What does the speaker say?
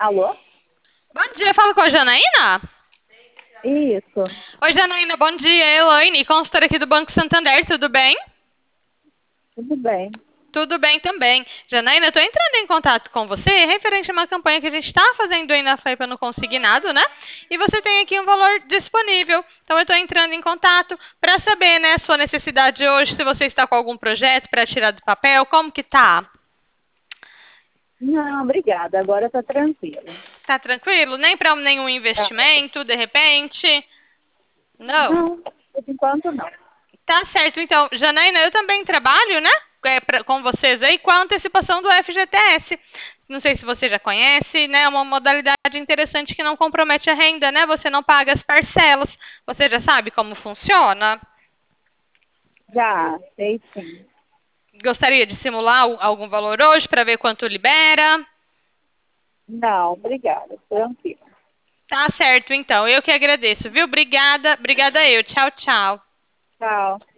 Alô? Bom dia, falo com a Janaína. Isso, Oi, Janaína, bom dia. Elaine, consultora aqui do Banco Santander, tudo bem? tudo bem. Tudo bem também. Janaína, eu tô entrando em contato com você referente a uma campanha que a gente está fazendo aí na FAIPA no Consignado, né? E você tem aqui um valor disponível. Então, eu tô entrando em contato para saber, né, sua necessidade hoje, se você está com algum projeto para tirar do papel, como que tá? Não, obrigada. Agora tá tranquilo. Tá tranquilo? Nem para nenhum Tá. investimento, de repente? Não. Não, por enquanto não. Tá certo, então, Janaína, eu também trabalho, né, com vocês aí com a antecipação do FGTS. Não sei se você já conhece, né, é uma modalidade interessante que não compromete a renda, né, você não paga as parcelas. Você já sabe como funciona? Já, sei sim. Gostaria de simular algum valor hoje para ver quanto libera? Não, obrigada. Tranquilo. Tá certo, então, eu que agradeço, viu? Obrigada, obrigada eu. Tchau, tchau. Tchau.